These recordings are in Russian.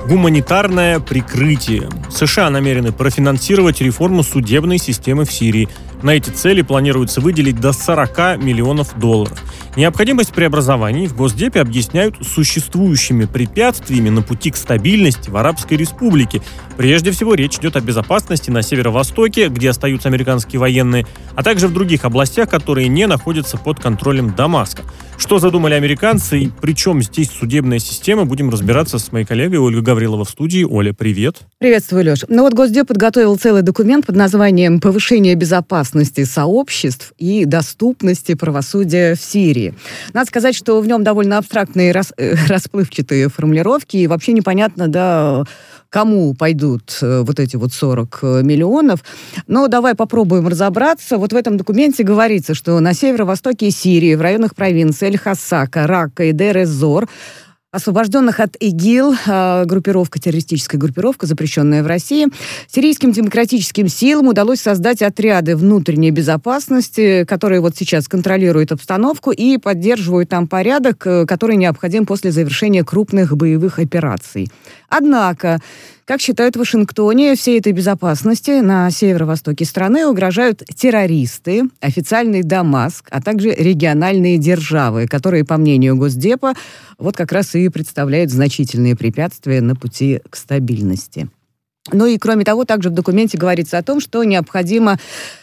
Гуманитарное прикрытие. США намерены профинансировать реформу судебной системы в Сирии. На эти цели планируется выделить до 40 миллионов долларов. Необходимость преобразований в Госдепе объясняют существующими препятствиями на пути к стабильности в Арабской Республике. Прежде всего, речь идет о безопасности на северо-востоке, где остаются американские военные, а также в других областях, которые не находятся под контролем Дамаска. Что задумали американцы и при чем здесь судебная система, будем разбираться с моей коллегой Ольгой Гавриловой в студии. Оля, привет. Приветствую, Леш. Госдеп подготовил целый документ под названием «Повышение безопасности сообществ и доступности правосудия в Сирии». Надо сказать, что в нем довольно абстрактные расплывчатые формулировки, и вообще непонятно, кому пойдут вот эти 40 миллионов. Но давай попробуем разобраться. В этом документе говорится, что на северо-востоке Сирии, в районах провинций Эль-Хасака, Рака и Дейр-эз-Зор, освобожденных от ИГИЛ, террористическая группировка, запрещенная в России, сирийским демократическим силам удалось создать отряды внутренней безопасности, которые сейчас контролируют обстановку и поддерживают там порядок, который необходим после завершения крупных боевых операций. Однако, как считают в Вашингтоне, всей этой безопасности на северо-востоке страны угрожают террористы, официальный Дамаск, а также региональные державы, которые, по мнению Госдепа, как раз и представляют значительные препятствия на пути к стабильности. И, кроме того, также в документе говорится о том, что необходимо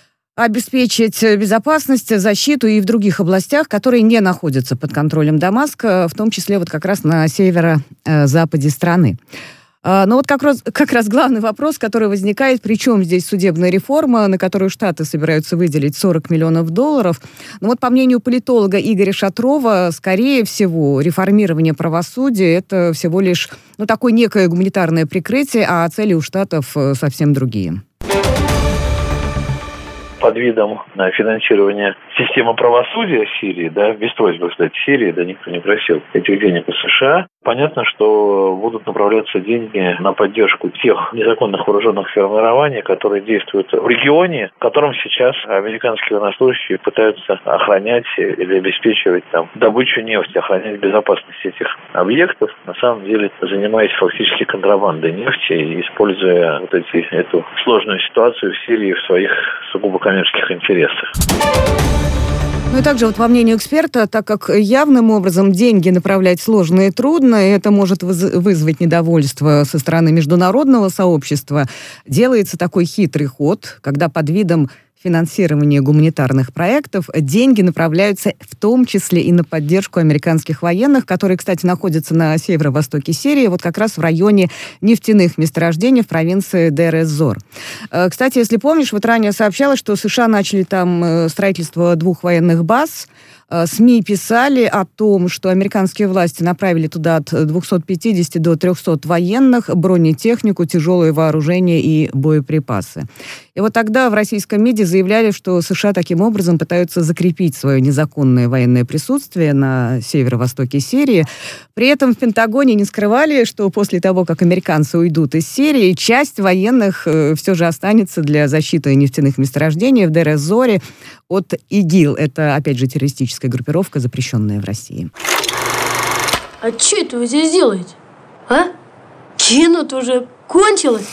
обеспечить безопасность, защиту и в других областях, которые не находятся под контролем Дамаска, в том числе как раз на северо-западе страны. Но как раз главный вопрос, который возникает, при чем здесь судебная реформа, на которую Штаты собираются выделить 40 миллионов долларов. По мнению политолога Игоря Шатрова, скорее всего, реформирование правосудия – это всего лишь такое некое гуманитарное прикрытие, а цели у Штатов совсем другие. Под видом финансирования системы правосудия Сирии, без просьбы, кстати, Сирии, никто не просил этих денег у США. Понятно, что будут направляться деньги на поддержку тех незаконных вооруженных формирований, которые действуют в регионе, в котором сейчас американские военнослужащие пытаются охранять или обеспечивать добычу нефти, охранять безопасность этих объектов, на самом деле занимаясь фактически контрабандой нефти и используя эту сложную ситуацию в Сирии в своих сугубо коммерческих интересах. И также, по мнению эксперта, так как явным образом деньги направлять сложно и трудно, и это может вызвать недовольство со стороны международного сообщества, делается такой хитрый ход, когда под видом финансирования гуманитарных проектов деньги направляются в том числе и на поддержку американских военных, которые, кстати, находятся на северо-востоке Сирии, как раз в районе нефтяных месторождений в провинции Дейр-эз-Зор. Кстати, если помнишь, ранее сообщалось, что США начали там строительство 2 военных баз. СМИ писали о том, что американские власти направили туда от 250 до 300 военных, бронетехнику, тяжелое вооружение и боеприпасы. И тогда в российском МИДе заявляли, что США таким образом пытаются закрепить свое незаконное военное присутствие на северо-востоке Сирии. При этом в Пентагоне не скрывали, что после того, как американцы уйдут из Сирии, часть военных все же останется для защиты нефтяных месторождений в Дейр-эз-Зоре от ИГИЛ. Это, опять же, террористическая группировка, запрещенная в России. А что это вы здесь делаете? Кино-то уже кончилось?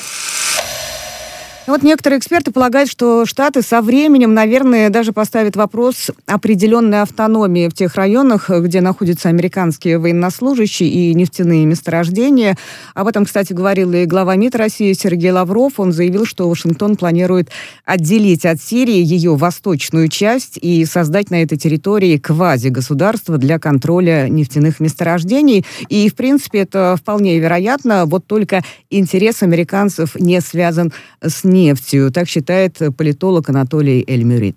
Некоторые эксперты полагают, что Штаты со временем, наверное, даже поставят вопрос определенной автономии в тех районах, где находятся американские военнослужащие и нефтяные месторождения. Об этом, кстати, говорил и глава МИД России Сергей Лавров. Он заявил, что Вашингтон планирует отделить от Сирии ее восточную часть и создать на этой территории квазигосударство для контроля нефтяных месторождений. И, в принципе, это вполне вероятно, только интерес американцев не связан с нефтью. Так считает политолог Анатолий Эльмюрит.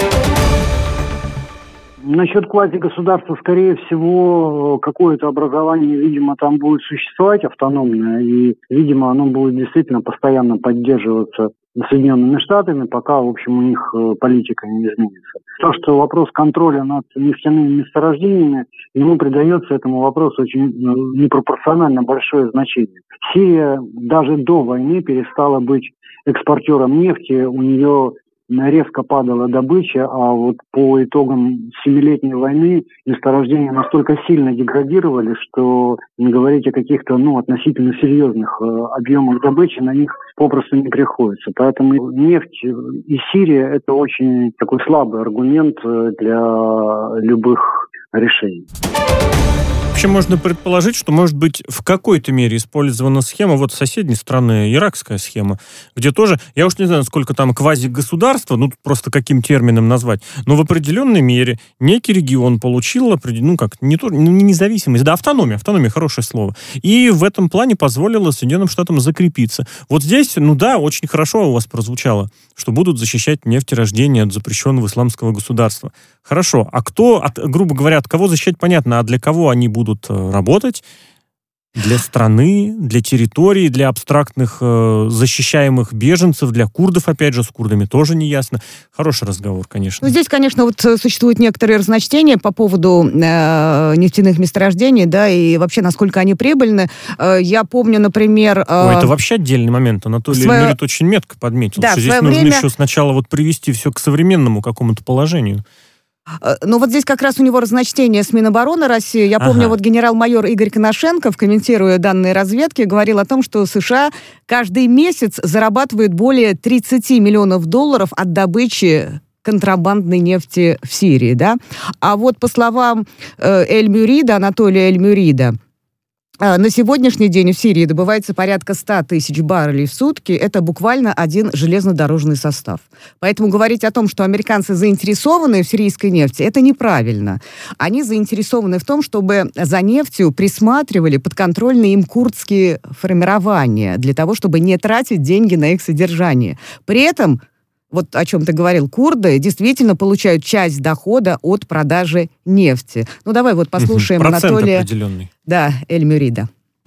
Насчет квазигосударства, скорее всего, какое-то образование, видимо, там будет существовать автономное, и, видимо, оно будет действительно постоянно поддерживаться Соединенными Штатами, пока, в общем, у них политика не изменится. То, что вопрос контроля над нефтяными месторождениями, ему придается этому вопросу очень непропорционально большое значение. Сирия даже до войны перестала быть экспортером нефти, у нее резко падала добыча, а вот по итогам 7-летней войны месторождения настолько сильно деградировали, что не говорить о каких-то относительно серьезных объемах добычи на них попросту не приходится. Поэтому нефть и Сирия – это очень такой слабый аргумент для любых решений. Вообще можно предположить, что, может быть, в какой-то мере использована схема вот соседней страны, иракская схема, где тоже, я уж не знаю, сколько там квазигосударства, просто каким термином назвать, но в определенной мере некий регион получил, не независимость, автономия, хорошее слово, и в этом плане позволило Соединенным Штатам закрепиться. Вот здесь, очень хорошо у вас прозвучало, что будут защищать нефтерождение от запрещенного исламского государства. Хорошо, а грубо говоря, от кого защищать, понятно, а для кого они будут работать? Для страны, для территории, для абстрактных защищаемых беженцев, для курдов, опять же, с курдами тоже не ясно. Хороший разговор, конечно. Здесь, конечно, существуют некоторые разночтения по поводу нефтяных месторождений, да, и вообще, насколько они прибыльны. Я помню, например... это вообще отдельный момент. Анатолий Эльмюрид очень метко подметил, что здесь нужно еще сначала привести все к современному какому-то положению. Здесь как раз у него разночтение с Минобороны России. Я помню, генерал-майор Игорь Коношенков, комментируя данные разведки, говорил о том, что США каждый месяц зарабатывают более 30 миллионов долларов от добычи контрабандной нефти в Сирии, да? А вот по словам Анатолия Эльмюрида, на сегодняшний день в Сирии добывается порядка 100 тысяч баррелей в сутки. Это буквально один железнодорожный состав. Поэтому говорить о том, что американцы заинтересованы в сирийской нефти, это неправильно. Они заинтересованы в том, чтобы за нефтью присматривали подконтрольные им курдские формирования, для того, чтобы не тратить деньги на их содержание. При этом, вот о чем ты говорил, курды действительно получают часть дохода от продажи нефти. Давай послушаем Анатолия Эльмюрида.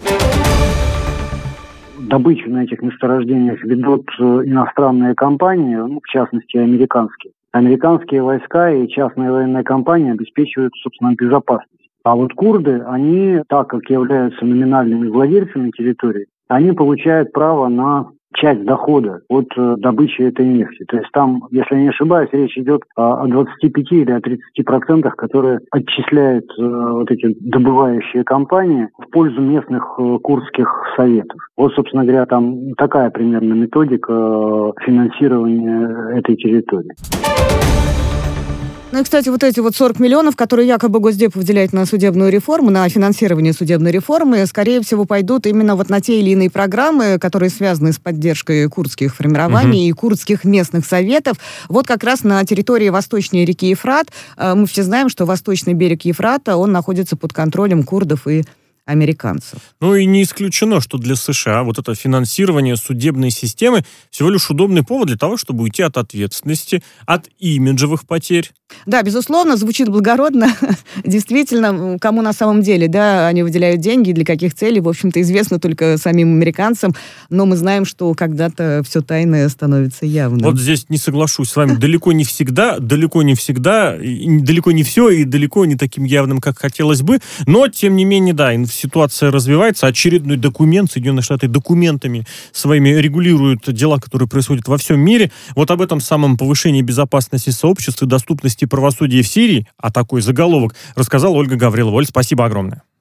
Добычу на этих месторождениях ведут иностранные компании, в частности, американские. Американские войска и частные военные компании обеспечивают, собственно, безопасность. А вот курды, они, так как являются номинальными владельцами территории, они получают право на часть дохода от добычи этой нефти. То есть там, если я не ошибаюсь, речь идет о 25 или о 30%, которые отчисляют эти добывающие компании в пользу местных курдских советов. Собственно говоря, там такая примерно методика финансирования этой территории. И, кстати, эти 40 миллионов, которые якобы Госдеп выделяет на судебную реформу, на финансирование судебной реформы, скорее всего, пойдут именно на те или иные программы, которые связаны с поддержкой курдских формирований и курдских местных советов. Как раз на территории восточней реки Ефрат. Мы все знаем, что восточный берег Ефрата, он находится под контролем курдов и американцев. И не исключено, что для США это финансирование судебной системы всего лишь удобный повод для того, чтобы уйти от ответственности, от имиджевых потерь. Да, безусловно, звучит благородно. Действительно, кому на самом деле, они выделяют деньги, для каких целей, в общем-то, известно только самим американцам, но мы знаем, что когда-то все тайное становится явным. Здесь не соглашусь с вами. Далеко не всегда, далеко не все и далеко не таким явным, как хотелось бы, но, тем не менее, ситуация развивается. Очередной документ, Соединенные Штаты документами своими регулируют дела, которые происходят во всем мире. Об этом самом повышении безопасности сообщества и доступности правосудия в Сирии, а такой заголовок, рассказала Ольга Гаврилова. Оль, спасибо огромное.